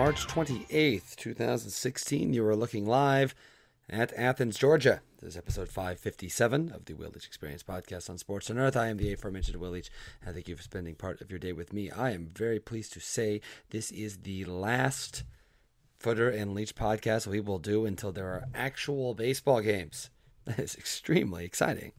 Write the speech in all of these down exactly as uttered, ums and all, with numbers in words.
March twenty-eighth, twenty sixteen. You are looking live at Athens, Georgia. This is episode five fifty-seven of the Will Leitch Experience podcast on Sports on Earth. I am the aforementioned Will Leitch, and thank you for spending part of your day with me. I am very pleased to say this is the last Footer and Leitch podcast we will do until there are actual baseball games. That is extremely exciting,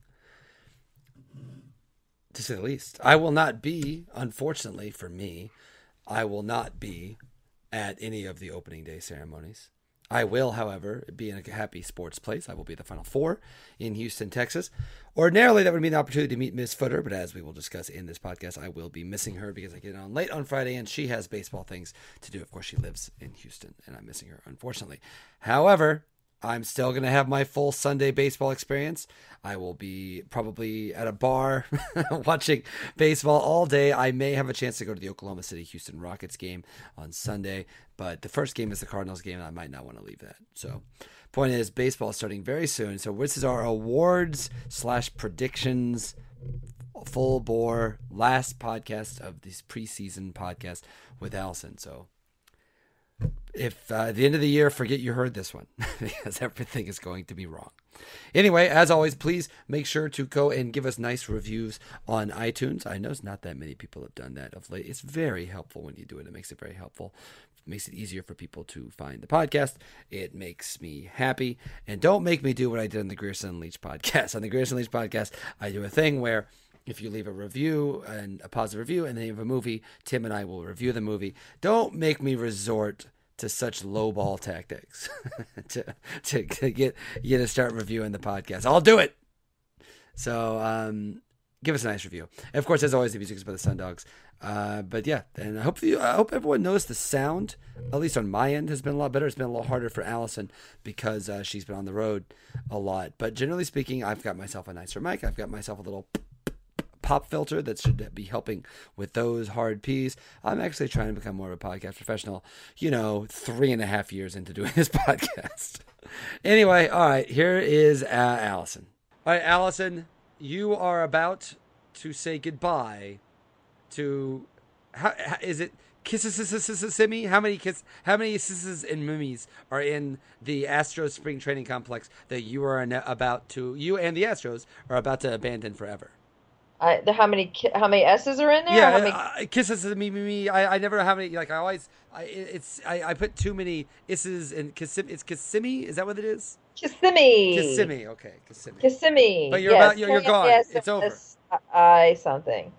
to say the least. I will not be, unfortunately for me, I will not be at any of the opening day ceremonies. I will, however, be in a happy sports place. I will be at the Final Four in Houston, Texas. Ordinarily, that would be an opportunity to meet Miss Footer, but as we will discuss in this podcast, I will be missing her because I get on late on Friday and she has baseball things to do. Of course, she lives in Houston, and I'm missing her, unfortunately. However, I'm still going to have my full Sunday baseball experience. I will be probably at a bar watching baseball all day. I may have a chance to go to the Oklahoma City Houston Rockets game on Sunday, but the first game is the Cardinals game, and I might not want to leave that. So, point is, baseball is starting very soon. So this is our awards slash predictions full bore last podcast of this preseason podcast with Allison. So if uh, at the end of the year, forget you heard this one because everything is going to be wrong. Anyway, as always, please make sure to go and give us nice reviews on iTunes. I know it's not that many people have done that of late. It's very helpful when you do it. It makes it very helpful. It makes it easier for people to find the podcast. It makes me happy. And don't make me do what I did on the Grierson and Leitch podcast. On the Grierson and Leitch podcast, I do a thing where if you leave a review and a positive review and then you have a movie, Tim and I will review the movie. Don't make me resort to such lowball tactics to, to to get you to start reviewing the podcast. I'll do it. So um, give us a nice review. And of course, as always, the music is by the Sundogs. Uh, but yeah, and I hope you, I hope everyone knows the sound, at least on my end, has been a lot better. It's been a little harder for Allison because uh, she's been on the road a lot. But generally speaking, I've got myself a nicer mic. I've got myself a little pop filter that should be helping with those hard P's. I'm actually trying to become more of a podcast professional, you know, three and a half years into doing this podcast. Anyway, all right, here is uh, Allison. All right, Allison, you are about to say goodbye to, how, how is it Kissimmee? How many kiss? How many sisses and mummies are in the Astros spring training complex that you are about to, you and the Astros are about to abandon forever? I, the, how many how many S's are in there? Yeah, how many... uh, kisses me me me. I, I never know how many. Like I always, I it's I, I put too many isses in Kissimmee. It's Kissimmee. Is that what it is? Kissimmee. Kissimmee. Okay, Kissimmee. Kissimmee. But you're yes. about you're, you're gone. Yes, it's over. I something.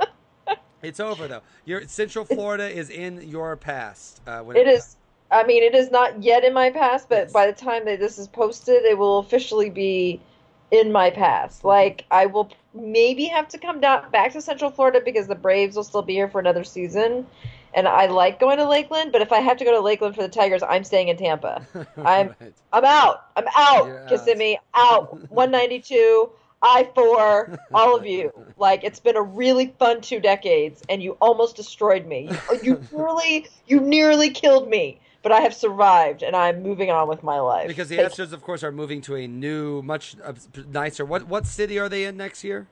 It's over though. Your Central Florida is in your past. Uh, when it, it it is. I mean, it is not yet in my past, but yes. by the time that this is posted, it will officially be in my past. Like I will maybe have to come down back to Central Florida because the Braves will still be here for another season, and I like going to Lakeland. But if I have to go to Lakeland for the Tigers, I'm staying in Tampa. I'm right. I'm out. I'm out. You're Kissimmee out. out. one ninety-two, I four, all of you. Like it's been a really fun two decades, and you almost destroyed me. You, you nearly you nearly killed me. But I have survived, and I'm moving on with my life. Because the Astros, of course, are moving to a new, much uh, nicer. What what city are they in next year?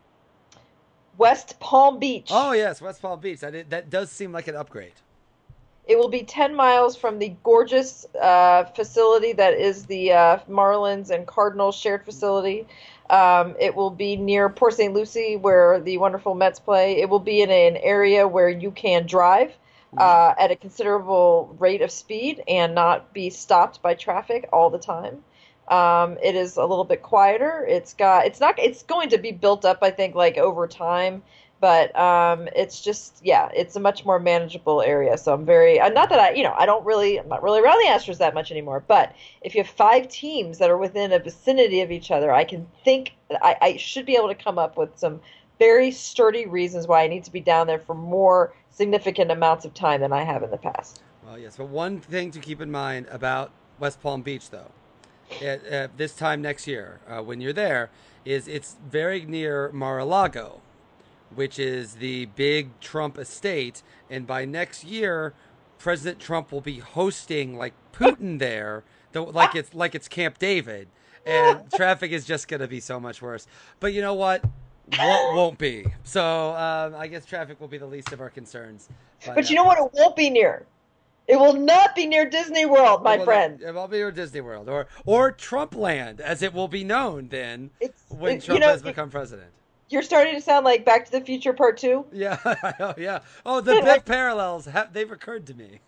West Palm Beach. Oh yes, West Palm Beach. That that does seem like an upgrade. It will be ten miles from the gorgeous uh, facility that is the uh, Marlins and Cardinals shared facility. Um, it will be near Port Saint Lucie, where the wonderful Mets play. It will be in an area where you can drive Uh, at a considerable rate of speed and not be stopped by traffic all the time. Um, it is a little bit quieter. It's got, it's not, it's going to be built up, I think, like over time, but um, it's just, yeah, it's a much more manageable area. So I'm very, uh, not that I, you know, I don't really, I'm not really around the Astros that much anymore, but if you have five teams that are within a vicinity of each other, I can think, I, I should be able to come up with some very sturdy reasons why I need to be down there for more significant amounts of time than I have in the past. Well, yes, but one thing to keep in mind about West Palm Beach, though, at, at this time next year, uh, when you're there, is it's very near Mar-a-Lago, which is the big Trump estate, and by next year, President Trump will be hosting like Putin there, though, like it's like it's Camp David, and traffic is just going to be so much worse. But you know what? What won't be. So um, I guess traffic will be the least of our concerns. But, but you know what it won't be near? It will not be near Disney World, my it friend. Not, it will be near Disney World or or Trump Land, as it will be known then It's when it, Trump you know, has become president. You're starting to sound like Back to the Future Part Two. Yeah, oh, yeah. Oh, the Biff parallels have they've occurred to me.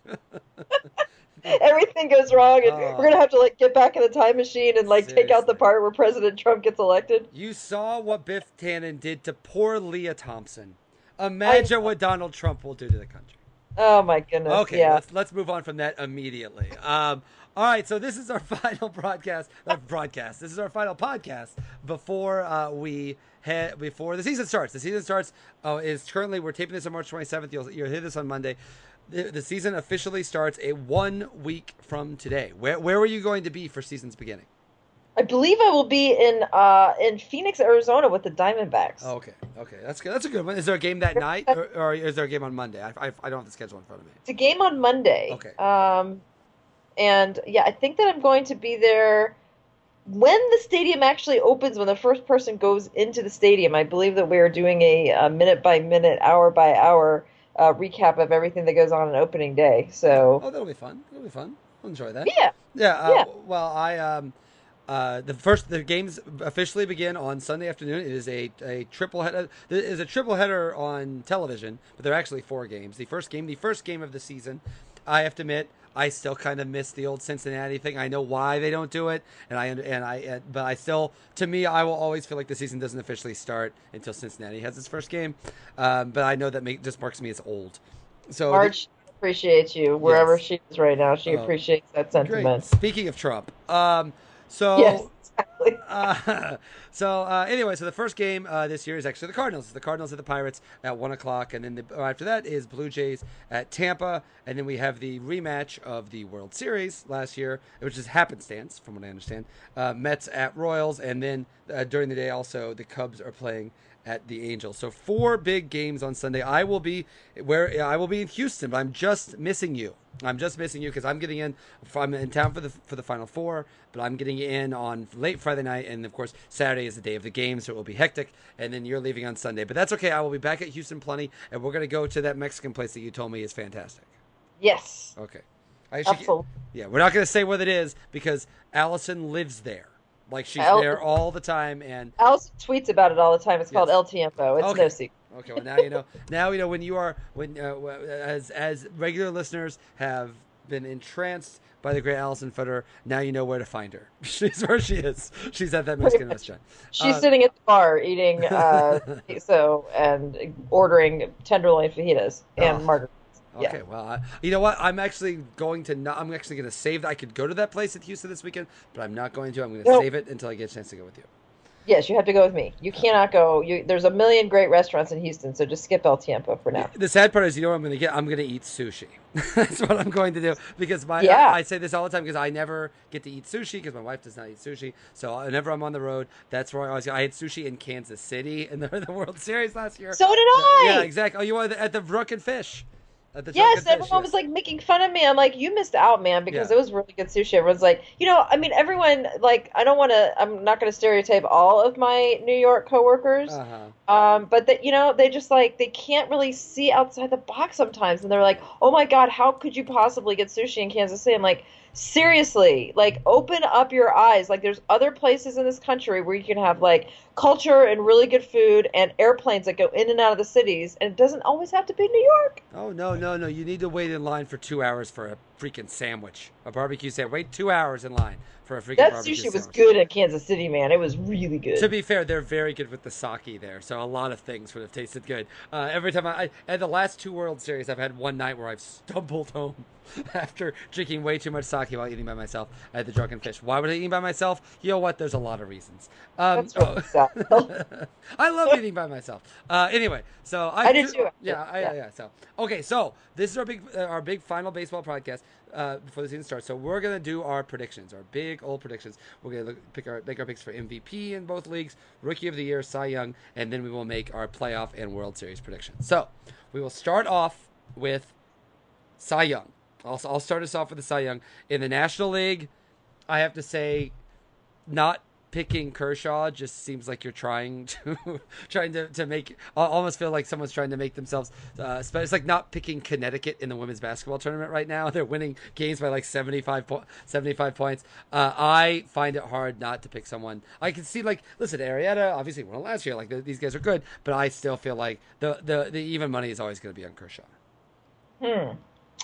Everything goes wrong, and Oh. we're gonna have to like get back in the time machine and like take out the Seriously. part where President Trump gets elected. You saw what Biff Tannen did to poor Leah Thompson. Imagine I- what Donald Trump will do to the country. Oh my goodness! Okay, yeah. let's let's move on from that immediately. Um, all right, so this is our final broadcast. Uh, broadcast. This is our final podcast before uh, we head before the season starts. The season starts uh, is currently we're taping this on March twenty-seventh. You'll you'll hear this on Monday. The, the season officially starts a one week from today. Where where are you going to be for season's beginning? I believe I will be in uh in Phoenix, Arizona, with the Diamondbacks. Oh, okay, okay, that's good. That's a good one. Is there a game that night, or, or is there a game on Monday? I, I, I don't have the schedule in front of me. It's a game on Monday. Okay. Um, and yeah, I think that I'm going to be there when the stadium actually opens. When the first person goes into the stadium, I believe that we are doing a, a minute by minute, hour by hour uh, recap of everything that goes on on opening day. So Oh, that'll be fun. That'll be fun. I'll enjoy that. yeah, Yeah. Uh, Yeah. Well, I um, uh, the first the games officially begin on Sunday afternoon. It is a a triple header. It is a triple header on television, but they're actually four games. The first game, the first game of the season. I have to admit, I still kind of miss the old Cincinnati thing. I know why they don't do it, and I and I uh, but I still, to me, I will always feel like the season doesn't officially start until Cincinnati has its first game. Um, but I know that make, just marks me as old. So the- Marge appreciates you wherever Yes. she is right now. She Oh, appreciates that Great. sentiment. Speaking of Trump, um, so Yes, exactly. uh, so uh, anyway, so the first game uh, this year is actually the Cardinals. The Cardinals at the Pirates at one o'clock, and then the, after that is Blue Jays at Tampa, and then we have the rematch of the World Series last year, which is happenstance, from what I understand. Uh, Mets at Royals, and then uh, during the day also the Cubs are playing at the Angels. So four big games on Sunday. I will be where I will be in Houston, but I'm just missing you. I'm just missing you because I'm getting in. I'm in town for the for the Final Four, but I'm getting in on late Friday night, and of course Saturday is the day of the game, so it will be hectic. And then you're leaving on Sunday, but that's okay. I will be back at Houston plenty, and we're gonna go to that Mexican place that you told me is fantastic. Yes, Okay, I should, absolutely. yeah, we're not gonna say what it is because Allison lives there. Like she's Al- there all the time, and Alice tweets about it all the time. It's called Yes. El Tiempo. It's Okay. no secret. okay, well now you know. Now you know when you are when uh, as as regular listeners have been entranced by the great Allison Federer. Now you know where to find her. She's where she is. She's at that Mexican restaurant. She's Uh, sitting at the bar eating uh, queso and ordering tenderloin fajitas and Oh. margaritas. Okay, Yeah. well, I, you know what? I'm actually going to not. I'm actually going to save that. I could go to that place at Houston this weekend, but I'm not going to. I'm going to No. save it until I get a chance to go with you. Yes, you have to go with me. You cannot go. You, there's a million great restaurants in Houston, so just skip El Tiempo for now. The sad part is, you know what I'm going to get? I'm going to eat sushi. That's what I'm going to do because my Yeah. I, I say this all the time because I never get to eat sushi because my wife does not eat sushi. So whenever I'm on the road, that's where I always go. I had sushi in Kansas City in the, the World Series last year. So did I. Yeah, exactly. Oh, you wanted at the Drunken Fish. At the Yes, Drunken Fish, everyone yes. was like making fun of me. I'm like, you missed out, man, because Yeah. it was really good sushi. Everyone's like, you know, I mean, everyone, like, I don't want to, I'm not going to stereotype all of my New York coworkers, Uh-huh. um, but that, you know, they just like, they can't really see outside the box sometimes. And they're like, oh my God, how could you possibly get sushi in Kansas City? I'm like, seriously, like, open up your eyes. Like, there's other places in this country where you can have like culture and really good food and airplanes that go in and out of the cities. And it doesn't always have to be New York. Oh, no, no, no. You need to wait in line for two hours for a freaking sandwich. A barbecue sandwich. Wait two hours in line for a freaking That barbecue sushi was sandwich. good in Kansas City, man. It was really good. To be fair, they're very good with the sake there, so a lot of things would have tasted good. Uh, every time I, I, at the last two World Series, I've had one night where I've stumbled home after drinking way too much sake while eating by myself at the Drunken Fish. Why would I eat by myself? You know what? There's a lot of reasons. Um, That's really sad. I love eating by myself. Uh, anyway, so I, I do too, Yeah, I, yeah, yeah. yeah. So okay, so this is our big, uh, our big final baseball podcast uh, before the season starts. So we're gonna do our predictions, our big old predictions. We're gonna look, pick our make our picks for M V P in both leagues, Rookie of the Year, Cy Young, and then we will make our playoff and World Series predictions. So we will start off with Cy Young. I'll, I'll start us off with the Cy Young in the National League. I have to say, not picking Kershaw just seems like you're trying to trying to, to make I almost feel like someone's trying to make themselves uh, it's like not picking Connecticut in the women's basketball tournament right now. They're winning games by like seventy-five, po- seventy-five points. Uh, I find it hard not to pick someone. I can see like listen, Arietta obviously won last year. Like the, these guys are good, but I still feel like the the, the even money is always going to be on Kershaw. Hmm.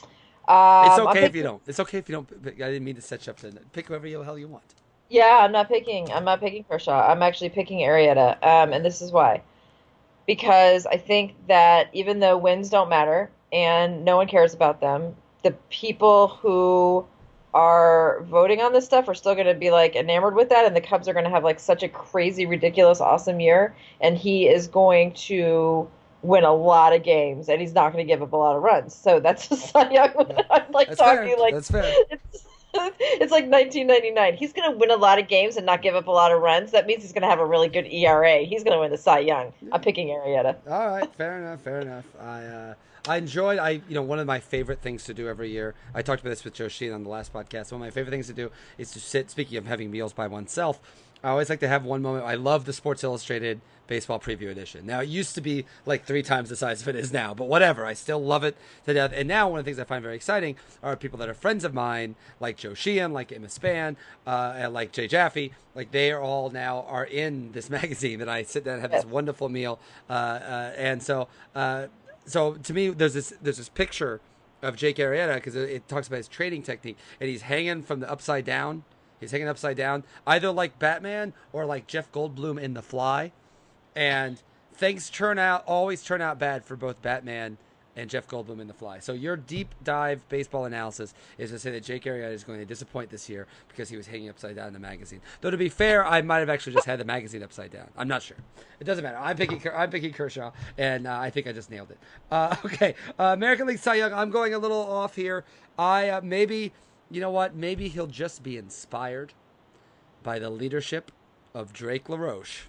It's Um, okay I'm if you don't. It's okay if you don't. I didn't mean to set you up to pick whoever the hell you want. Yeah, I'm not picking. I'm not picking Kershaw. I'm actually picking Arietta, um, and this is why. Because I think that even though wins don't matter and no one cares about them, the people who are voting on this stuff are still going to be like enamored with that, and the Cubs are going to have like such a crazy, ridiculous, awesome year, and he is going to win a lot of games, and he's not going to give up a lot of runs. So that's a Cy Young. I'm like That's talking fair. like That's fair. it's it's like nineteen ninety-nine. He's going to win a lot of games and not give up a lot of runs. That means he's going to have a really good E R A. He's going to win the Cy Young. I'm picking Arrieta. All right, fair enough, fair enough. I uh, I enjoyed. I you know one of my favorite things to do every year. I talked about this with Joe Sheehan on the last podcast. One of my favorite things to do is to sit. Speaking of having meals by oneself, I always like to have one moment. I love the Sports Illustrated Baseball Preview Edition. Now, it used to be like three times the size of it is now, but whatever. I still love it to death. And now one of the things I find very exciting are people that are friends of mine, like Joe Sheehan, like Emma Span, uh, and like Jay Jaffe. Like they are all now are in this magazine that I sit down and have this wonderful meal. Uh, uh, and so, uh, so to me, there's this there's this picture of Jake Arrieta because it, it talks about his trading technique, and he's hanging from the upside down. He's hanging upside down, either like Batman or like Jeff Goldblum in The Fly. And things turn out always turn out bad for both Batman and Jeff Goldblum in The Fly. So your deep dive baseball analysis is to say that Jake Arrieta is going to disappoint this year because he was hanging upside down in the magazine. Though to be fair, I might have actually just had the magazine upside down. I'm not sure. It doesn't matter. I'm picking I'm picking Kershaw, and uh, I think I just nailed it. Uh, okay, uh, American League Cy Young. I'm going a little off here. I uh, maybe you know what? Maybe he'll just be inspired by the leadership of Drake LaRoche.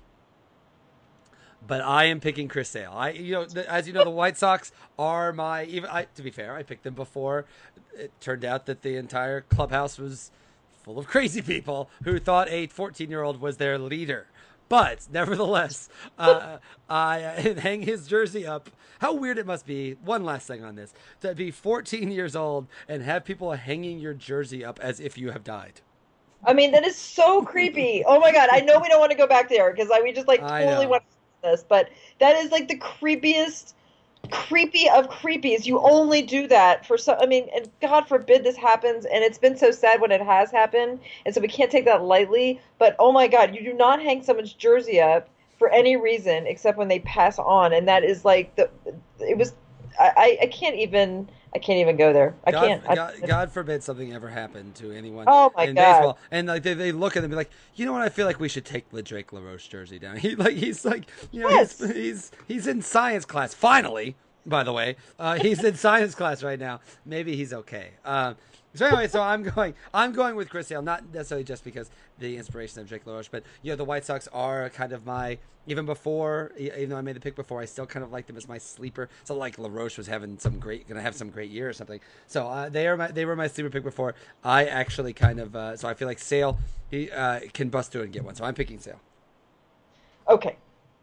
But I am picking Chris Sale. I, you know, the, as you know, the White Sox are my. Even I, to be fair, I picked them before. It turned out that the entire clubhouse was full of crazy people who thought a fourteen-year-old was their leader. But nevertheless, uh, I uh, hang his jersey up. How weird it must be. One last thing on this: to be fourteen years old and have people hanging your jersey up as if you have died. I mean, that is so creepy. Oh my God. I know we don't want to go back there because I we just like I totally know. want to do this, but that is like the creepiest, creepy of creepies. You only do that for so, I mean, and God forbid this happens. And it's been so sad when it has happened. And so we can't take that lightly. But oh my God, you do not hang someone's jersey up for any reason except when they pass on. And that is like the, it was, I, I can't even. I can't even go there. I God, can't. God, I, God forbid something ever happened to anyone Oh my in God. baseball. And like they, they look at them and be like, you know what? I feel like we should take the Drake LaRoche jersey down. He like he's like you know Yes. he's, he's he's in science class finally. By the way, uh, he's in science class right now. Maybe he's okay. Um, so anyway, so I'm going. I'm going with Chris Sale, not necessarily just because the inspiration of Drake LaRoche, but you know the White Sox are kind of my even before. Even though I made the pick before, I still kind of like them as my sleeper. So like LaRoche was having some great, going to have some great year or something. So uh, they are my they were my sleeper pick before. I actually kind of uh, so I feel like Sale he uh, can bust through and get one. So I'm picking Sale. Okay.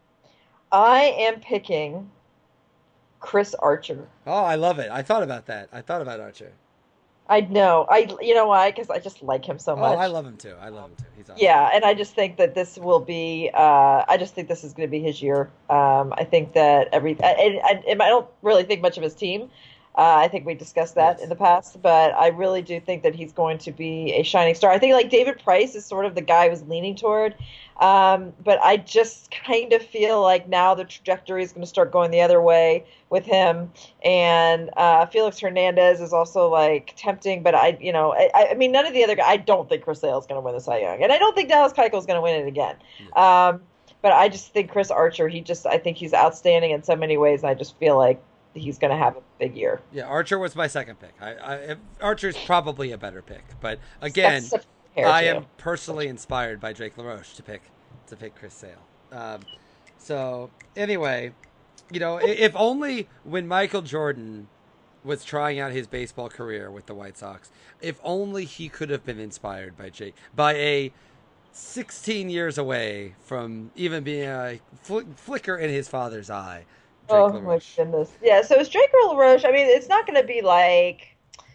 I am picking Chris Archer. Oh, I love it. I thought about that. I thought about Archer. I know. I you know why? Because I just like him so Oh, much. I love him too. I love him too. He's awesome. Yeah, and I just think that this will be. Uh, I just think this is going to be his year. Um, I think that every. And, and, and I don't really think much of his team. Uh, I think we discussed that Yes. in the past, but I really do think that he's going to be a shining star. I think like David Price is sort of the guy I was leaning toward, um, but I just kind of feel like now the trajectory is going to start going the other way with him. And uh, Felix Hernandez is also like tempting, but I, you know, I, I mean, none of the other guys. I don't think Chris Sale is going to win the Cy Young, and I don't think Dallas Keuchel is going to win it again. Um, but I just think Chris Archer, he just, I think he's outstanding in so many ways. And I just feel like he's going to have a big year. Yeah, Archer was my second pick. I, I Archer's probably a better pick, but again, That's such a hair, I too. am personally inspired by Drake LaRoche to pick to pick Chris Sale. Um, so anyway, you know, if only when Michael Jordan was trying out his baseball career with the White Sox, if only he could have been inspired by Jake by a sixteen years away from even being a fl- flicker in his father's eye. Drake Oh my LaRoche. goodness. Yeah, so it's Drake or LaRoche. I mean, it's not going to be like,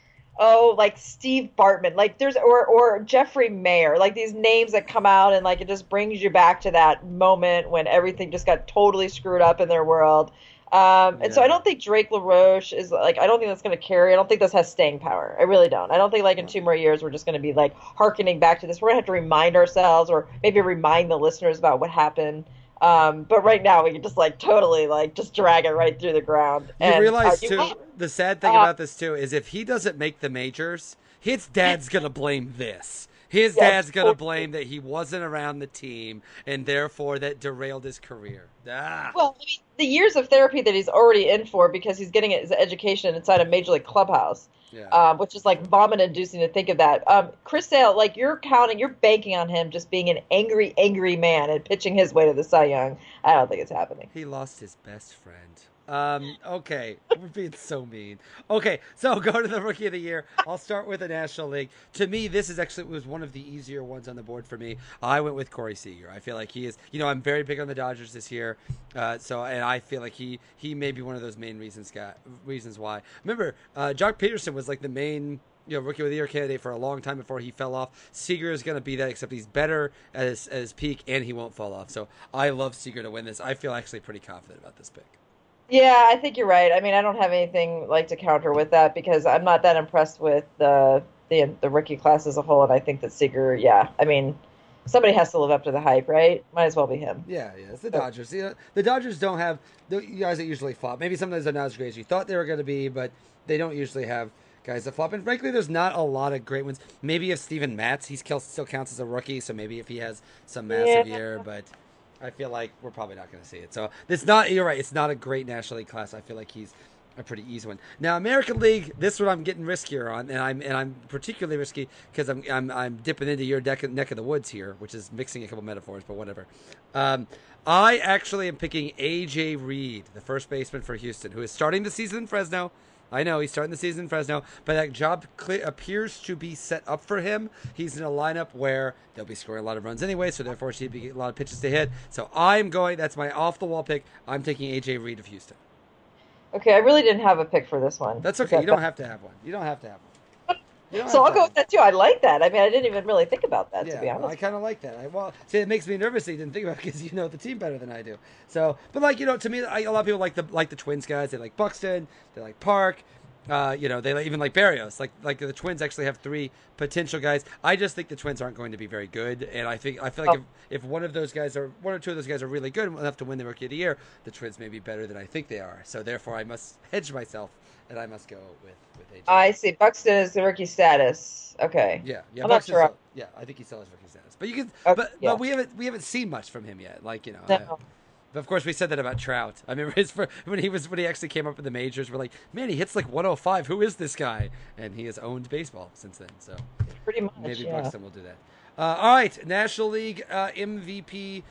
oh, like Steve Bartman, like there's or or Jeffrey Mayer, like these names that come out and like it just brings you back to that moment when everything just got totally screwed up in their world. Um, and so I Yeah. don't think Drake LaRoche is like I don't think that's going to carry. I don't think this has staying power. I really don't. I don't think like in two more years we're just going to be like harkening back to this. We're going to have to remind ourselves or maybe remind the listeners about what happened. Um, but right now we can just like totally like just drag it right through the ground. You And uh, realize you, too, the sad thing uh, about this too is if he doesn't make the majors, his dad's gonna blame this. His yeah, dad's gonna totally. blame that he wasn't around the team and therefore that derailed his career. Ah, Well, I mean, the years of therapy that he's already in for because he's getting his education inside a major league clubhouse, yeah. um, which is like vomit-inducing to think of that. Um, Chris Sale, like you're counting, you're banking on him just being an angry, angry man and pitching his way to the Cy Young. I don't think it's happening. He lost his best friend. Um, okay, we're being so mean. Okay, so go to the rookie of the year. I'll start with the National League. To me, this is actually was one of the easier ones on the board for me. I went with Corey Seager. I feel like he is. You know, I'm very big on the Dodgers this year. Uh, so, and I feel like he he may be one of those main reasons. Guy, reasons why. Remember, uh, Jock Peterson was like the main you know, rookie of the year candidate for a long time before he fell off. Seager is going to be that, except he's better at his, at his peak and he won't fall off. So I love Seager to win this. I feel actually pretty confident about this pick. Yeah, I think you're right. I mean, I don't have anything like to counter with that because I'm not that impressed with the the the rookie class as a whole, and I think that Seager, yeah, I mean, somebody has to live up to the hype, right? Might as well be him. Yeah, yeah, it's the So, Dodgers. You know, the Dodgers don't have the guys that usually flop. Maybe sometimes they're not as great as you thought they were going to be, but they don't usually have guys that flop. And frankly, there's not a lot of great ones. Maybe if Steven Matz, he still still counts as a rookie, so maybe if he has some massive yeah. year, but I feel like we're probably not going to see it. So it's not. You're right. It's not a great National League class. I feel like he's a pretty easy one. Now American League, this one I'm getting riskier on, and I'm and I'm particularly risky because I'm I'm I'm dipping into your deck, neck of the woods here, which is mixing a couple metaphors, but whatever. Um, I actually am picking A J Reed, the first baseman for Houston, who is starting the season in Fresno. I know he's starting the season in Fresno, but that job cl- appears to be set up for him. He's in a lineup where they'll be scoring a lot of runs anyway, so therefore she'd be a lot of pitches to hit. So I'm going. That's my off-the-wall pick. I'm taking A J Reed of Houston. Okay, I really didn't have a pick for this one. That's Is okay. that You don't bad? have to have one. You don't have to have one. You don't So have I'll to go have with one. that too. I like that. I mean, I didn't even really think about that to be Yeah, well, I honest. kind of like that. I, well, see, it makes me nervous that you didn't think about it because you know the team better than I do. So, but like you know, to me, I, a lot of people like the like the Twins guys. They like Buxton. They like Park. Uh, you know, they like, even like Barrios. Like like the Twins actually have three potential guys. I just think the Twins aren't going to be very good, and I think I feel like Oh, if, if one of those guys are one or two of those guys are really good enough to win the Rookie of the Year, the Twins may be better than I think they are. So therefore, I must hedge myself, and I must go with with A J. I see. Buxton is the rookie status. Okay. Yeah, yeah, I'm not Buxton's sure. still, yeah, I think he still has rookie status. But you can, Okay, but yeah. but we haven't we haven't seen much from him yet. Like you know, I, No. but of course we said that about Trout. I remember his fir- when he was when he actually came up in the majors. We're like, man, he hits like one oh five. Who is this guy? And he has owned baseball since then. So Pretty much. maybe Yeah. Buxton will do that. Uh, all right, National League uh, M V P.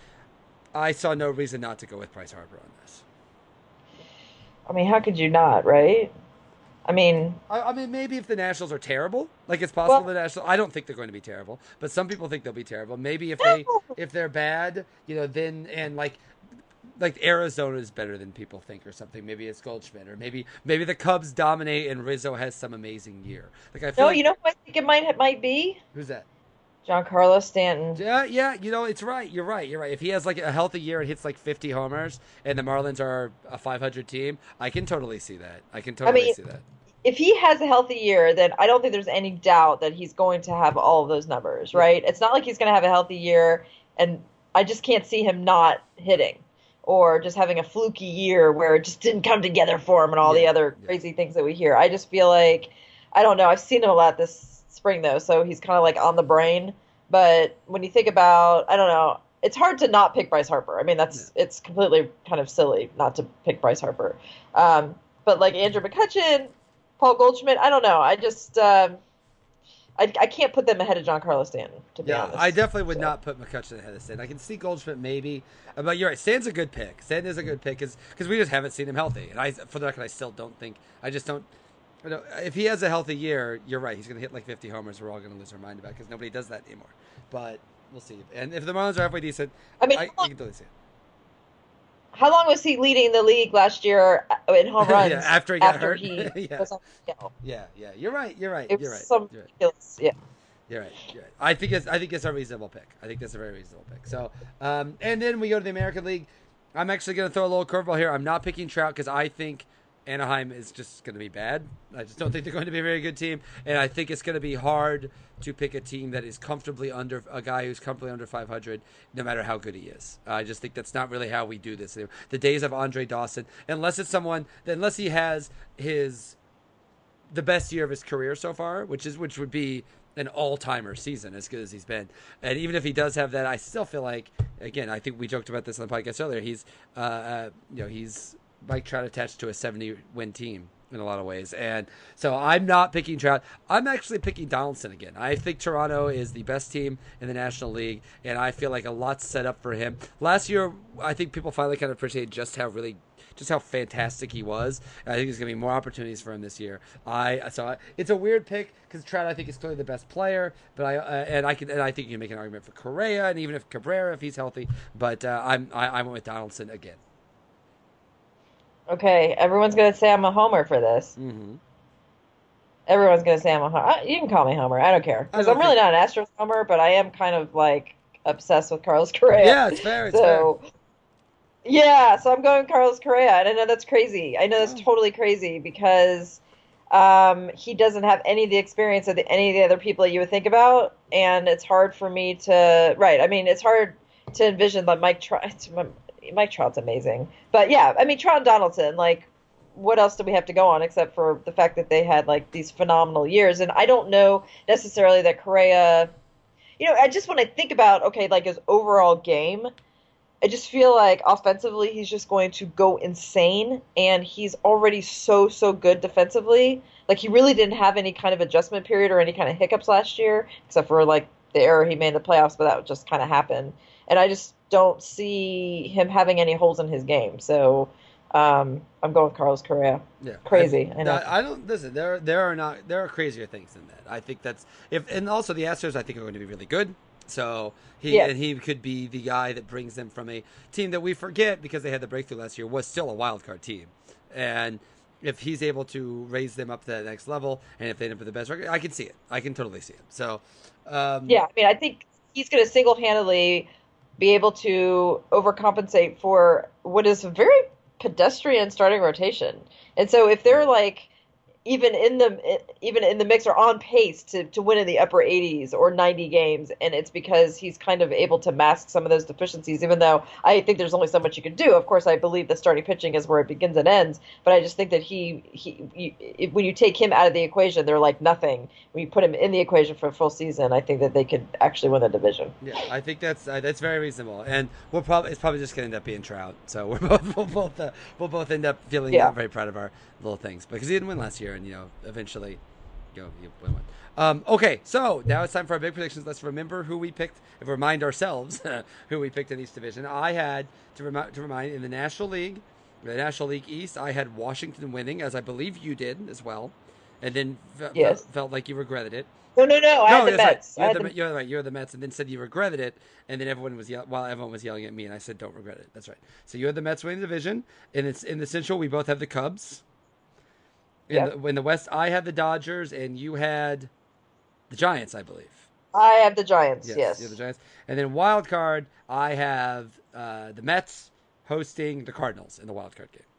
I saw no reason not to go with Bryce Harper on this. I mean, how could you not, right? I mean, I, I mean, maybe if the Nationals are terrible, like it's possible well, the Nationals. I don't think they're going to be terrible, but some people think they'll be terrible. Maybe if they no. if they're bad, you know, then and like like Arizona is better than people think or something. Maybe it's Goldschmidt or maybe maybe the Cubs dominate and Rizzo has some amazing year. Like I feel No, like you know who I think it might it might be? who's that? Giancarlo Stanton. Yeah, yeah, you know, it's right. You're right. You're right. If he has like a healthy year and hits like fifty homers and the Marlins are a five hundred team, I can totally see that. I can I totally mean, see that. if he has a healthy year, then I don't think there's any doubt that he's going to have all of those numbers, Yeah. right? It's not like he's going to have a healthy year, and I just can't see him not hitting or just having a fluky year where it just didn't come together for him and all the Yeah. other Yeah. crazy things that we hear. I just feel like, I don't know, I've seen him a lot this spring, though, so he's kind of like on the brain. But when you think about, I don't know, it's hard to not pick Bryce Harper. I mean, that's it's completely kind of silly not to pick Bryce Harper. Um, but like Andrew McCutchen, Paul Goldschmidt, I don't know. I just um, I I can't put them ahead of Giancarlo Stanton, to be Yeah, honest. I definitely would So, not put McCutcheon ahead of Stanton. I can see Goldschmidt maybe, uh, but you're right. Stanton's a good pick. Stanton is a good pick because we just haven't seen him healthy. And I, for the record, I still don't think. I just don't. You know, if he has a healthy year, you're right. He's going to hit like fifty homers. We're all going to lose our mind about because nobody does that anymore. But we'll see. And if the Marlins are halfway decent, I mean, I, how I long, can totally see it. how long was he leading the league last year in home Yeah, runs after he got after hurt. he Yeah, was on the scale? yeah, yeah. You're right. You're right. It was You're right. some You're right. ridiculous. Yeah. You're right. You're right. I think it's I think it's a reasonable pick. I think that's a very reasonable pick. So, um, and then we go to the American League. I'm actually going to throw a little curveball here. I'm not picking Trout because I think Anaheim is just going to be bad. I just don't think they're going to be a very good team, and I think it's going to be hard to pick a team that is comfortably under a guy who's comfortably under five hundred, no matter how good he is. I just think that's not really how we do this. The days of Andre Dawson, unless it's someone, unless he has his the best year of his career so far, which is which would be an all-timer season as good as he's been. And even if he does have that, I still feel like, again, I think we joked about this on the podcast earlier, he's uh, uh you know he's Mike Trout attached to a seventy win team in a lot of ways. And so I'm not picking Trout. I'm actually picking Donaldson again. I think Toronto is the best team in the National League, and I feel like a lot's set up for him. Last year, I think people finally kind of appreciate just how really just how fantastic he was. I think there's going to be more opportunities for him this year. I so I, it's a weird pick because Trout I think is clearly the best player, but I uh, and I can and I think you can make an argument for Correa and even if Cabrera if he's healthy. But uh, I'm I, I went with Donaldson again. Okay, everyone's gonna say I'm a homer for this. Mm-hmm. Everyone's gonna say I'm a homer. You can call me Homer. I don't care because I'm really think... not an Astros homer, but I am kind of like obsessed with Carlos Correa. Yeah, it's fair. It's so, fair. Yeah, so I'm going Carlos Correa, and I know that's crazy. I know that's Oh. totally crazy because um, he doesn't have any of the experience of the, any of the other people that you would think about, and it's hard for me to. Right, I mean, it's hard to envision like Mike Trout. Mike Trout's amazing, but yeah, I mean Trout and Donaldson. Like, what else do we have to go on except for the fact that they had like these phenomenal years? And I don't know necessarily that Correa. You know, I just when I think about okay, like his overall game. I just feel like offensively he's just going to go insane, and he's already so, so good defensively. Like, he really didn't have any kind of adjustment period or any kind of hiccups last year, except for, like, the error he made in the playoffs, but that just kind of happened. And I just don't see him having any holes in his game. So um, I'm going with Carlos Correa. Yeah, Crazy. I, I know. I don't listen. There, there are not there are crazier things than that. I think that's if, and also the Astros I think are going to be really good. So he Yeah. and he could be the guy that brings them from a team that we forget because they had the breakthrough last year was still a wild card team, and if he's able to raise them up to that next level, and if they end up with the best record, I can see it. I can totally see it. So um, Yeah, I mean, I think he's going to single-handedly be able to overcompensate for what is a very pedestrian starting rotation. And so if they're like even in the even in the mix or on pace to, to win in the upper eighties or ninety games, and it's because he's kind of able to mask some of those deficiencies, even though I think there's only so much you can do. Of course, I believe that starting pitching is where it begins and ends, but I just think that he, he you, if, when you take him out of the equation, they're like nothing. When you put him in the equation for a full season, I think that they could actually win the division. Yeah, I think that's uh, that's very reasonable, and we'll probably it's probably just going to end up being Trout. So we're both we'll both uh, we'll both end up feeling Yeah. uh, very proud of our little things because he didn't win last year, and you know eventually, you know, you win one. Um, okay, so now it's time for our big predictions. Let's remember who we picked, and remind ourselves who we picked in each division. I had to remind to remind in the National League, the National League East. I had Washington winning, as I believe you did as well, and then fe- Yes. felt, felt like you regretted it. No, no, no. I No, had the that's right. Mets. You I had had the, the, you're right. You're the Mets, and then said you regretted it, and then everyone was yell- while everyone was yelling at me, and I said don't regret it. That's right. So you had the Mets winning the division, and it's in the Central. We both have the Cubs. In, Yeah. the, in the West, I had the Dodgers, and you had the Giants, I believe. I have the Giants. Yes, Yes. you have the Giants, and then wild card, I have uh, the Mets hosting the Cardinals in the wild card game.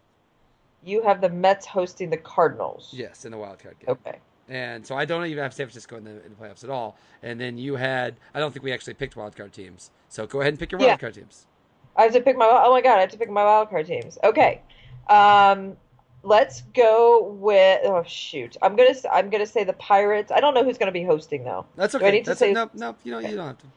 You have the Mets hosting the Cardinals. Yes, in the wild card game. Okay. And so I don't even have San Francisco in the, in the playoffs at all. And then you had, I don't think we actually picked wild card teams. So go ahead and pick your wild Yeah. card teams. I have to pick my. Oh my god! I have to pick my wild card teams. Okay. Um, let's go with. Oh shoot! I'm gonna. I'm gonna say the Pirates. I don't know who's gonna be hosting though. That's Do I okay. need to That's say- it. No, no, you don't. You don't have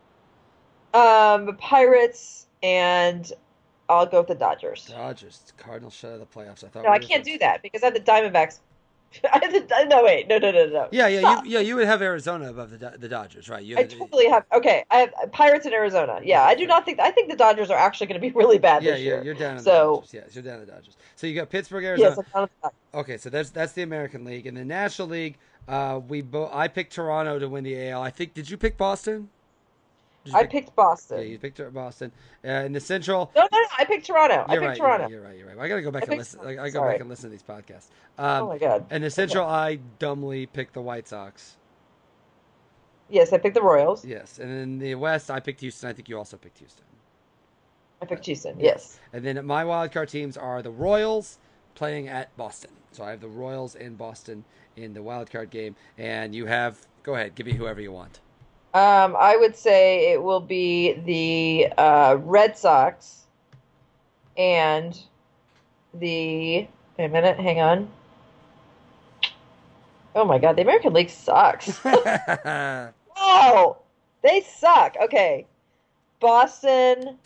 to. Um, Pirates, and I'll go with the Dodgers. Dodgers, Cardinals shut out of the playoffs. I thought. No, we I were can't supposed- do that because I have the Diamondbacks. I have the, no, wait, no, no, no, no. Yeah, yeah, Stop. you, yeah. You would have Arizona above the Do- the Dodgers, right? You I had- totally have. Okay, I have Pirates in Arizona. Yeah, I do not think. I think the Dodgers are actually going to be really bad Yeah, this yeah, year. you're down. In So- the Dodgers. Yes, you're down in the Dodgers. So you got Pittsburgh, Arizona. Yes, I'm down with the Dodgers. Okay, so that's that's the American League. In the National League, uh, we bo- I picked Toronto to win the A L. I think. Did you pick Boston? Did you I pick? picked Yeah, Boston. you picked Boston. Uh, in the Central, No, no, no. I picked Toronto. I you're picked right. You're right. Toronto. You're right. You're right. I gotta go back I and picked listen. Toronto. I, I go back Sorry. and listen to these podcasts. Oh Um, my god. in the Okay. Central, I dumbly picked the White Sox. Yes, I picked the Royals. Yes, and in the West, I picked Houston. I think you also picked Houston. I picked Houston. Yes, Yes. and then my wild card teams are the Royals playing at Boston. So I have the Royals in Boston in the wild card game, and you have. Go ahead, give me whoever you want. Um, I would say it will be the uh, Red Sox and the. Wait a minute. Hang on. Oh my god, the American League sucks. Oh, they suck. Okay. Boston.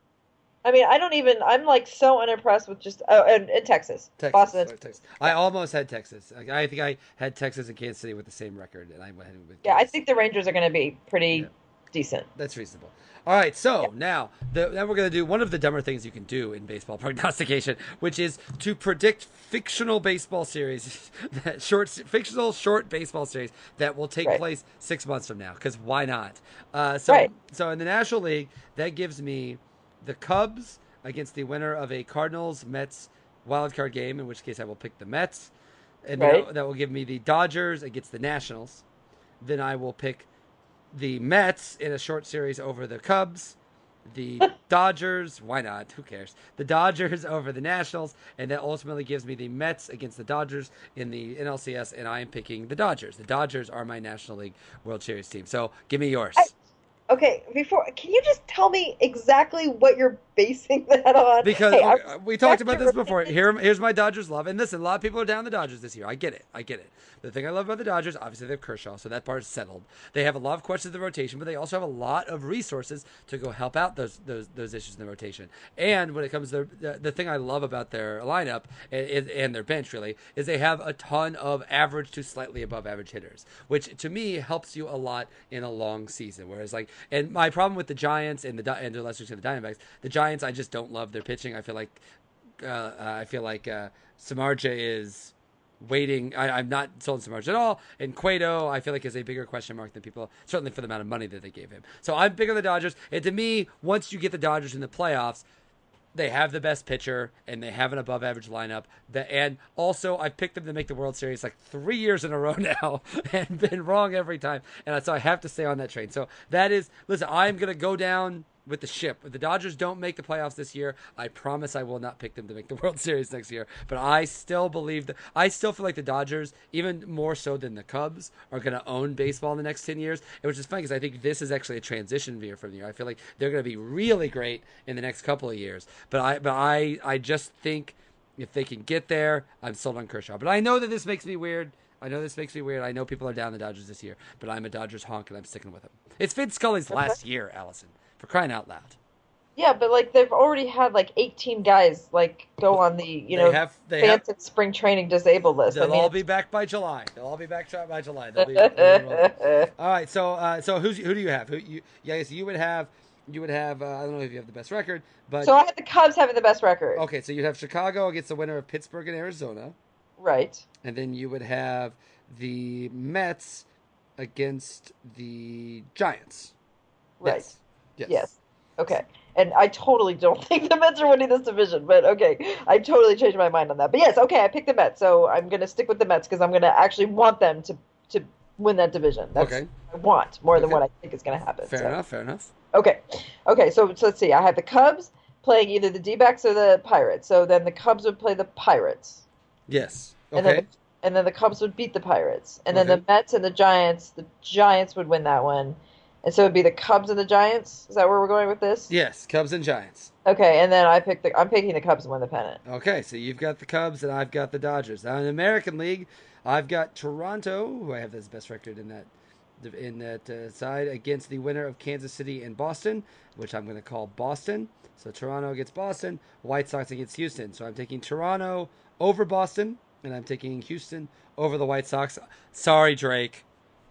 I mean, I don't even. I'm like so unimpressed with just. Oh, and, and Texas. Texas, Boston. sorry, Texas. I almost had Texas. I, I think I had Texas and Kansas City with the same record, and I went ahead with Yeah, I Kansas. think the Rangers are going to be pretty Yeah. decent. That's reasonable. All right, so Yeah. now the, now we're going to do one of the dumber things you can do in baseball prognostication, which is to predict fictional baseball series, that short fictional short baseball series that will take Right. place six months from now. Because why not? Uh, so Right. so in the National League, that gives me the Cubs against the winner of a Cardinals Mets wild card game, in which case I will pick the Mets, and then Right. that, that will give me the Dodgers against the Nationals. Then I will pick the Mets in a short series over the Cubs, the Dodgers, why not? Who cares? The Dodgers over the Nationals, and that ultimately gives me the Mets against the Dodgers in the N L C S, and I am picking the Dodgers. The Dodgers are my National League World Series team. So give me yours. I, okay, before can you just tell me exactly what you're basing that on? Because Hey, I okay, we talked respect about your this before. opinion. Here, here's my Dodgers love. And listen, a lot of people are down the Dodgers this year. I get it. I get it. The thing I love about the Dodgers, obviously they have Kershaw, so that part is settled. They have a lot of questions in the rotation, but they also have a lot of resources to go help out those those those issues in the rotation. And when it comes to the, the, the thing I love about their lineup and, and their bench really is they have a ton of average to slightly above average hitters, which to me helps you a lot in a long season. Whereas like, and my problem with the Giants and the and to a lesser extent the Diamondbacks, the Giants I just don't love their pitching. I feel like uh, uh, I feel like uh, Samardzija is waiting. I, I'm not sold on Samardzija at all. And Cueto, I feel like is a bigger question mark than people, certainly for the amount of money that they gave him. So I'm big on the Dodgers. And to me, once you get the Dodgers in the playoffs, they have the best pitcher and they have an above average lineup. That, and also, I've picked them to make the World Series like three years in a row now and been wrong every time. And so I have to stay on that train. So that is, listen, I'm going to go down with the ship. If the Dodgers don't make the playoffs this year, I promise I will not pick them to make the World Series next year. But I still believe that I still feel like the Dodgers, even more so than the Cubs, are going to own baseball in the next ten years. And which is funny because I think this is actually a transition year from the year. I feel like they're going to be really great in the next couple of years. But I, but I, I just think if they can get there, I'm sold on Kershaw. But I know that this makes me weird. I know this makes me weird. I know people are down the Dodgers this year, but I'm a Dodgers honk and I'm sticking with them. It's Vince Scully's last year, Allison. For crying out loud. Yeah, but like they've already had like eighteen guys like go on the you They know have- they Phantom spring training disabled list. They'll I mean, all be back by July. They'll all be back by July. They'll be. They'll be rolling. All right. So, uh, so who's who do you have? Who you? Yeah, I guess you would have. You would have. Uh, I don't know if you have the best record, but so I had the Cubs having the best record. okay. So you'd have Chicago against the winner of Pittsburgh and Arizona, Right. and then you would have the Mets against the Giants. Right. Yes. Yes. Yes. Okay. And I totally don't think the Mets are winning this division, but okay. I totally changed my mind on that. But yes, okay, I picked the Mets, so I'm going to stick with the Mets because I'm going to actually want them to, to win that division. That's Okay. what I want more than Okay. what I think is going to happen. Fair so. enough. Fair enough. Okay. Okay, so, so let's see. I have the Cubs playing either the D-backs or the Pirates. So then the Cubs would play the Pirates. Yes. And then Okay. the, and then the Cubs would beat the Pirates. And then Okay. the Mets and the Giants, the Giants would win that one. And so it'd be the Cubs and the Giants. Is that where we're going with this? Yes. Cubs and Giants. Okay, and then I picked the I'm picking the Cubs to win the pennant. Okay, so you've got the Cubs and I've got the Dodgers. Now in the American League, I've got Toronto, who I have as best record in that in that uh, side, against the winner of Kansas City and Boston, which I'm going to call Boston. So Toronto against Boston, White Sox against Houston. So I'm taking Toronto over Boston, and I'm taking Houston over the White Sox. Sorry, Drake.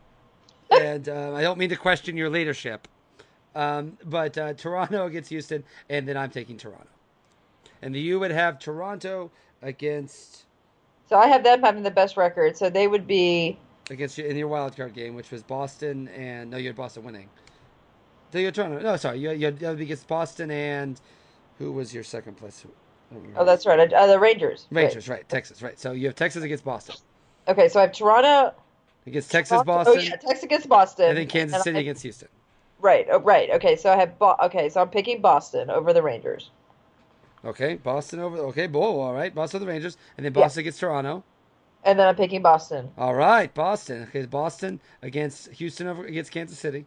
And uh, I don't mean to question your leadership, um, but uh, Toronto against Houston, and then I'm taking Toronto. And the U would have Toronto against So I have them having the best record. So they would be against you in your wild card game, which was Boston and no, you had Boston winning. So you're Toronto. No, sorry. You you that'll be against Boston and who was your second place? I don't Oh, remember. that's right. Uh, the Rangers. Right. Rangers, right? Texas, right? So you have Texas against Boston. Okay, so I have Toronto. Against Texas, Toronto- Boston, Oh yeah, Texas against Boston. and then Kansas and City I- against Houston. Right. Oh, right. Okay, so I have. Bo- okay, so I'm picking Boston over the Rangers. Okay, Boston over. Okay, whoa, all right, Boston over the Rangers, and then Yeah. Boston against Toronto. And then I'm picking Boston. All right, Boston. Okay, Boston against Houston over against Kansas City.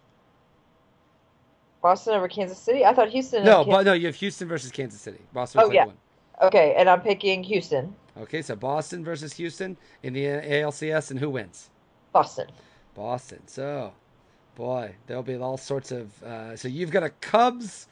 Boston over Kansas City. I thought Houston. and No, Kan- but no, you have Houston versus Kansas City. Boston Oh, was like yeah. one. Okay, and I'm picking Houston. Okay, so Boston versus Houston in the A L C S, and who wins? Boston. Boston. So, boy, there'll be all sorts of. Uh, so you've got a Cubs,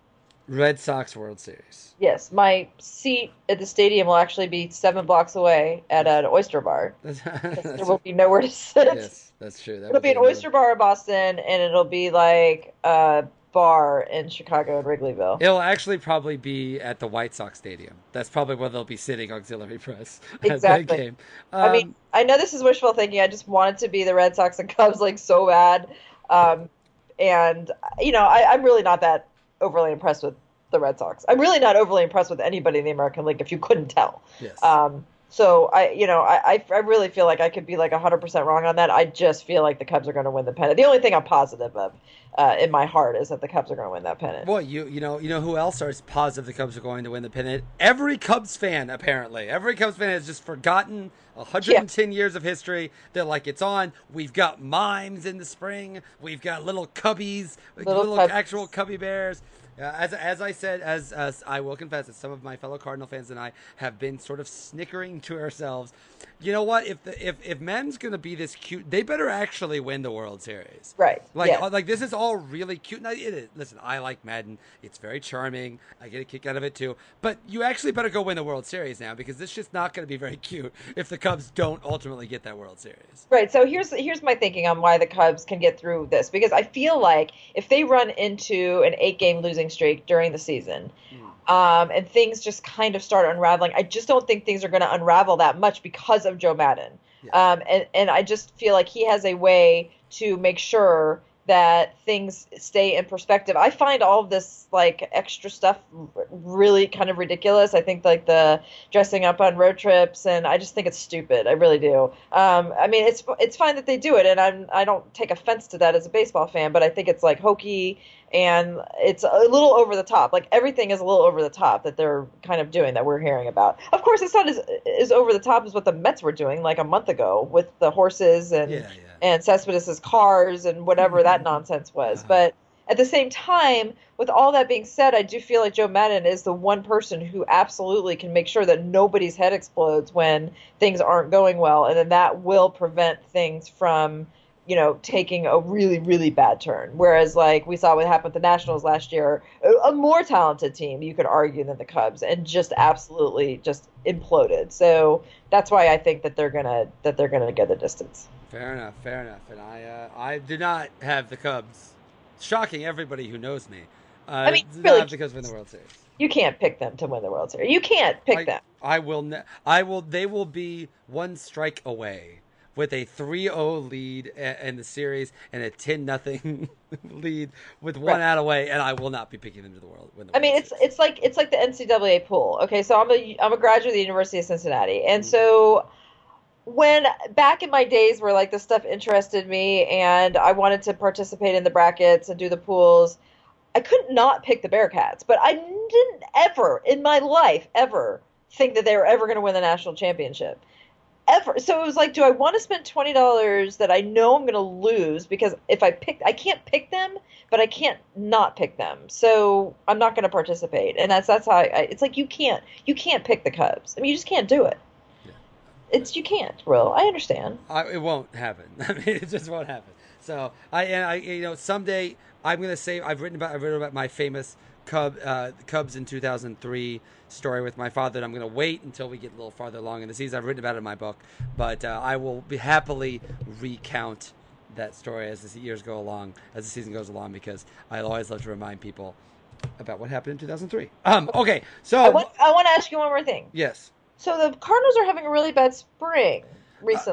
Red Sox World Series. Yes, my seat at the stadium will actually be seven blocks away at an oyster bar. That's, There will be nowhere to sit. yes, that's true. That It'll would be an another- oyster bar in Boston, and it'll be like a bar in Chicago and Wrigleyville. It'll actually probably be at the White Sox Stadium. That's probably where they'll be sitting auxiliary press at that Exactly. game. I mean, Um, I know this is wishful thinking. I just want it to be the Red Sox and Cubs like so bad. Um, and, you know, I, I'm really not that overly impressed with the Red Sox. I'm really not overly impressed with anybody in the American League, if you couldn't tell. yes. Um, so I, you know, I, I, I really feel like I could be like one hundred percent wrong on that. I just feel like the Cubs are going to win the pennant. The only thing I'm positive of uh, in my heart is that the Cubs are going to win that pennant. Boy, you you know you know who else is positive the Cubs are going to win the pennant? Every Cubs fan, apparently. Every Cubs fan has just forgotten one hundred ten years of history. They're like, it's on. We've got mimes in the spring. We've got little cubbies, little, Little cubs. actual cubby bears. Uh, as as I said, as, as I will confess, that some of my fellow Cardinal fans and I have been sort of snickering to ourselves. You know what? If the, if if men's gonna be this cute, they better actually win the World Series. Right. Like, yeah. uh, like this is all really cute. And I, it is. Listen, I like Madden. It's very charming. I get a kick out of it too. But you actually better go win the World Series now, because this shit's not going to be very cute if the Cubs don't ultimately get that World Series. Right. So here's here's my thinking on why the Cubs can get through this, because I feel like if they run into an eight game losing streak during the season, Mm. um, and things just kind of start unraveling, I just don't think things are going to unravel that much because of Joe Madden. Yeah. Um, and and I just feel like he has a way to make sure that things stay in perspective. I find all of this like extra stuff really kind of ridiculous. I think like the dressing up on road trips, and I just think it's stupid. I really do. Um, I mean, it's it's fine that they do it, and I'm I don't take offense to that as a baseball fan, but I think it's like hokey and it's a little over the top. Like everything is a little over the top that they're kind of doing that we're hearing about. Of course, it's not as as over the top as what the Mets were doing like a month ago with the horses and Yeah, yeah. and Cespedes' cars and whatever that nonsense was. But at the same time, with all that being said, I do feel like Joe Madden is the one person who absolutely can make sure that nobody's head explodes when things aren't going well, and then that will prevent things from, you know, taking a really, really bad turn. Whereas, like we saw what happened with the Nationals last year, a, a more talented team, you could argue, than the Cubs, and just absolutely just imploded. So that's why I think that they're gonna that they're gonna get the distance. Fair enough, fair enough. And I, uh, I do not have the Cubs. Shocking everybody who knows me. Uh, I mean, do really- not have the Cubs win the World Series. You can't pick them to win the World Series. You can't pick I, them. I will. Ne- I will. They will be one strike away with a three oh lead a- in the series and a ten nothing lead with one Right. out away, and I will not be picking them to the world. Win the I mean, World it's Series. it's like it's like the N C double A pool. Okay, so I'm a I'm a graduate of the University of Cincinnati, and so when back in my days where like this stuff interested me and I wanted to participate in the brackets and do the pools, I could not pick the Bearcats, but I didn't ever in my life ever think that they were ever going to win the national championship. Ever. So it was like, do I want to spend twenty dollars that I know I'm going to lose, because if I pick, I can't pick them, but I can't not pick them. So I'm not going to participate. And that's, that's how I, I, it's like, you can't, you can't pick the Cubs. I mean, you just can't do it. Yeah. It's, you can't, Will. I understand. I, it won't happen. I mean, it just won't happen. So I and I, you know, someday I'm gonna say I've written about I've written about my famous Cub uh, Cubs in two thousand three story with my father. And I'm gonna wait until we get a little farther along in the season. I've written about it in my book, but uh, I will be happily recount that story as the years go along, as the season goes along, because I always love to remind people about what happened in two thousand three. Um, okay, so I want, I want to ask you one more thing. yes. So the Cardinals are having a really bad spring recently.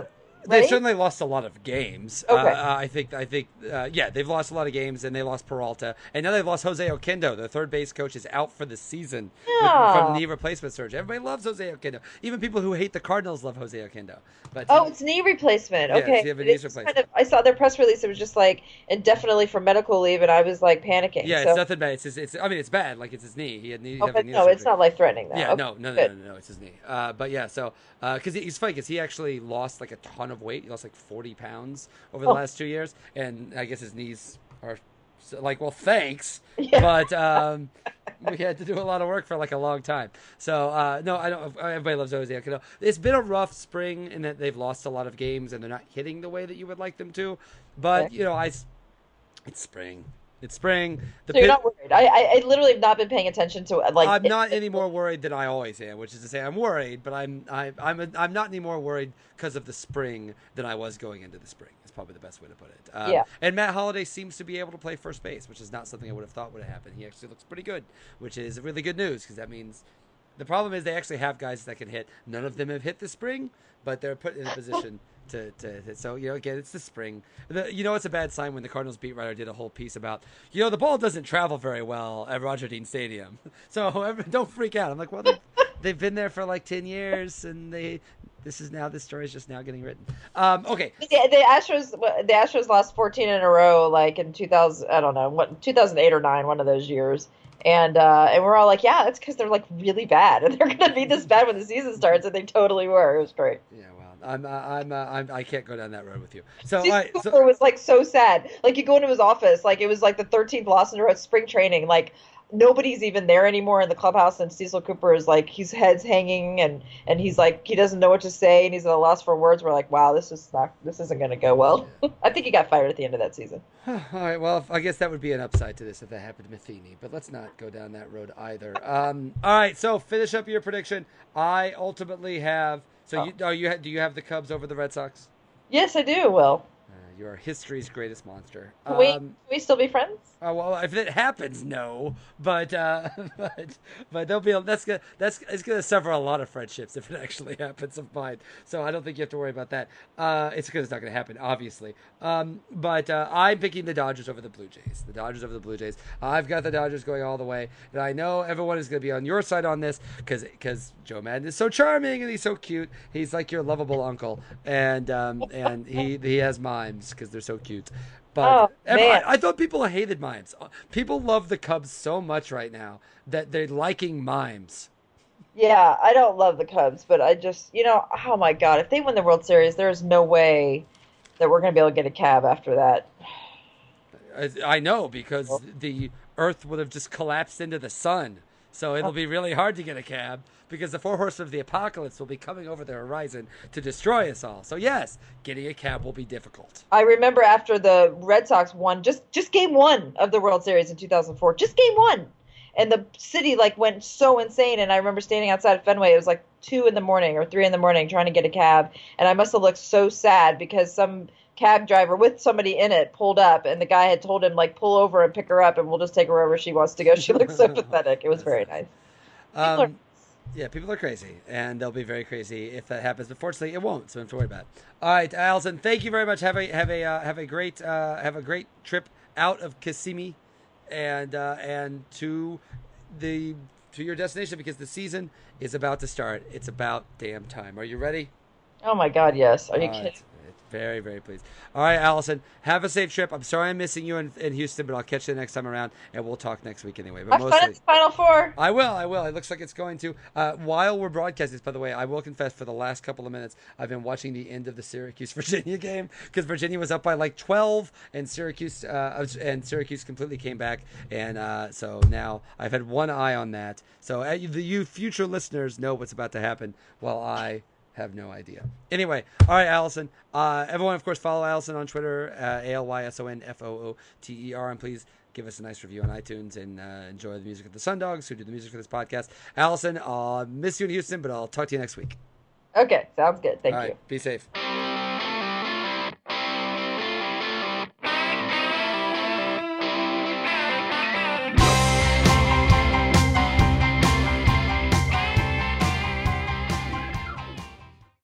They right? certainly lost a lot of games. Okay. Uh, I think. I think. Uh, yeah, they've lost a lot of games, and they lost Peralta, and now they've lost Jose Oquendo. Their third base coach is out for the season with, from Yeah. knee replacement surgery. Everybody loves Jose Oquendo. Even people who hate the Cardinals love Jose Oquendo. But Oh, it's knee replacement. Yeah, Okay. so you have a But knee it's just replacement. kind of, I saw their press release. It was just like indefinitely for medical leave, and I was like panicking. yeah, so, it's nothing bad. It's, his, it's. I mean, it's bad. Like it's his knee. He had knee. oh, having but knee no, it's surgery. not life threatening though. Yeah, Okay, no, no, no, good. no, no, no, it's his knee. Uh, but yeah, so because he's funny because he actually lost like a ton of weight. He lost like forty pounds over the Oh. last two years, and I guess his knees are so, like, well, thanks, Yeah. but um, we had to do a lot of work for like a long time. So uh, no, I don't. Everybody loves Jose Oquendo. It's been a rough spring in that they've lost a lot of games and they're not hitting the way that you would like them to. But Okay. you know, I it's spring. It's spring. The So you're pit- not worried. I, I, I literally have not been paying attention to like. I'm it- not it- any more worried than I always am, which is to say, I'm worried, but I'm I, I'm a, I'm not any more worried because of the spring than I was going into the spring. Is probably the best way to put it. Um, Yeah. And Matt Holliday seems to be able to play first base, which is not something I would have thought would have happened. He actually looks pretty good, which is really good news because that means the problem is they actually have guys that can hit. None of them have hit this spring, but they're put in a position. To, to hit. So, you know, again, it's the spring. The, you know, it's a bad sign when the Cardinals beat writer did a whole piece about, you know, the ball doesn't travel very well at Roger Dean Stadium. So don't freak out. I'm like, well, they've, they've been there for like ten years, and they this is now this story is just now getting written. Um, okay, The, the Astros, the Astros lost fourteen in a row, like in two thousand. I don't know what two thousand eight or nine, one of those years. And uh, and we're all like, yeah, that's because they're like really bad, and they're gonna be this bad when the season starts, and they totally were. It was great. yeah, well, I'm uh, I'm, uh, I'm I can't go down that road with you. So, all Cecil right, Cooper so was like so sad. Like you go into his office, like it was like the thirteenth loss in a row at spring training. Like nobody's even there anymore in the clubhouse, and Cecil Cooper is like his head's hanging, and and he's like he doesn't know what to say, and he's at a loss for words. We're like, wow, this is not this isn't going to go well. I think he got fired at the end of that season. all right, well, I guess that would be an upside to this if that happened to Matheny, but let's not go down that road either. Um, all right, so finish up your prediction. I ultimately have. So Oh. you, oh, you ha- do you have the Cubs over the Red Sox? Yes, I do. Will Uh, you are history's greatest monster. can we Um, can we still be friends? Oh, well, if it happens, no. But uh, but but there'll be a, that's gonna that's it's gonna sever a lot of friendships if it actually happens of mine. So I don't think you have to worry about that. Uh, it's because it's not gonna happen, obviously. Um, but uh, I'm picking the Dodgers over the Blue Jays. The Dodgers over the Blue Jays. I've got the Dodgers going all the way, and I know everyone is gonna be on your side on this because because Joe Madden is so charming and he's so cute. He's like your lovable uncle, and um, and he he has mimes because they're so cute. But Oh, every- man. I, I thought people hated mimes. People love the Cubs so much right now that they're liking mimes. Yeah, I don't love the Cubs, but I just you know, oh my God, if they win the World Series, there is no way that we're going to be able to get a cab after that. I, I know because the Earth would have just collapsed into the sun. So it'll be really hard to get a cab because the four horsemen of the apocalypse will be coming over the horizon to destroy us all. So yes, getting a cab will be difficult. I remember after the Red Sox won just just game one of the World Series in two thousand four, just game one, and the city like went so insane. And I remember standing outside of Fenway. It was like two in the morning or three in the morning trying to get a cab, and I must have looked so sad because some cab driver with somebody in it pulled up, and the guy had told him like pull over and pick her up, and we'll just take her wherever she wants to go. She looked so pathetic. It was very nice. People are- Um, yeah, people are crazy, and they'll be very crazy if that happens. But fortunately, it won't, so don't have to worry about it. All right, Allison, thank you very much. Have a have a uh, have a great uh, have a great trip out of Kissimmee, and uh, and to the to your destination because the season is about to start. It's about damn time. Are you ready? Oh my God, yes. Are you All kidding? right. Very, very pleased. All right, Allison, have a safe trip. I'm sorry I'm missing you in, in Houston, but I'll catch you the next time around, and we'll talk next week anyway. But Have fun at mostly, the Final Four. I will, I will. It looks like it's going to. Uh, while we're broadcasting this, by the way, I will confess for the last couple of minutes, I've been watching the end of the Syracuse-Virginia game because Virginia was up by like twelve, and Syracuse uh, and Syracuse completely came back, and uh, so now I've had one eye on that. So uh, the you future listeners know what's about to happen, while I have no idea. Anyway, all right, Allison. Uh, everyone, of course, follow Allison on Twitter, uh, A L Y S O N F O O T E R, and please give us a nice review on iTunes and uh, enjoy the music of the Sundogs, who do the music for this podcast. Allison, I'll miss you in Houston, but I'll talk to you next week. Okay, sounds good. Thank All you. right, be safe.